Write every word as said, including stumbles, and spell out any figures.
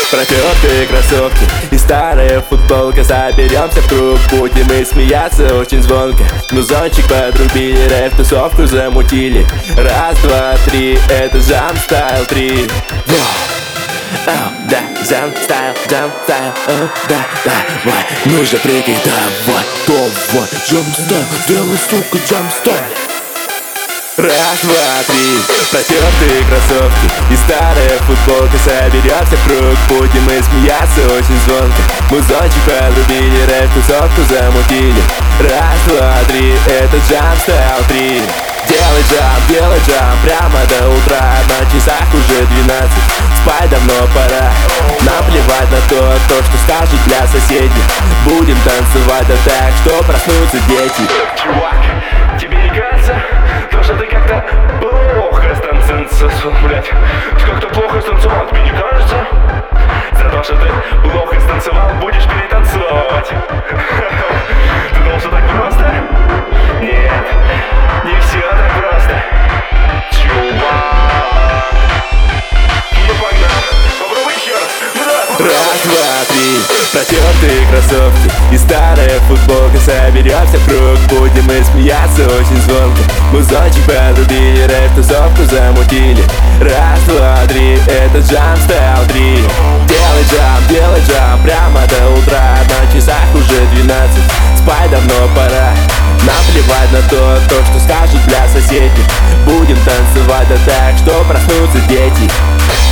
Протертые кроссовки и старая футболка. Соберемся в круг, будем мы смеяться очень звонко. Музончик подрубили, рэп тусовку замутили. Раз, два, три, это Jump Style три. Oh, да, Jump Style, Jump Style, oh, да, давай. Ну же прыгай, давай, давай. Jump Style, делай, сука, Jump Style. Раз, два, три, протертые кроссовки и старая футболка. Соберемся в круг, будем мы смеяться очень звонко. Музончик подрубили, рэп тусовку замутили. Раз, два, три, это Jump Style три. Делай джамп, делай джамп прямо до утра. На часах уже двенадцать, спать давно пора. Наплевать на то, то, что скажут для соседей. Будем танцевать, да так, что проснутся дети. Чувак, тебе не кажется, то, что ты как-то плохо станцевал, блядь? Как-то плохо станцевал, тебе не кажется? За то, что ты плохо станцевал, будешь перетанцовывать. Ты думал, что так просто? Нет, не все так просто. Чувак, ну погнал, попробуй еще раз. Ну давай, попробуй. Раз, два, три, протертые кроссовки и старая футболка. Соберемся в круг, будем мы смеяться очень звонко. Музончик подрубили, рэп тусовку замутили. Раз, два, три, это Jump Style три. Делай джамп, делай джамп прямо до утра. На часах уже двенадцать, спать давно пора. Наплевать на то, то, что скажут для соседей. Будем танцевать, да так, что проснутся дети.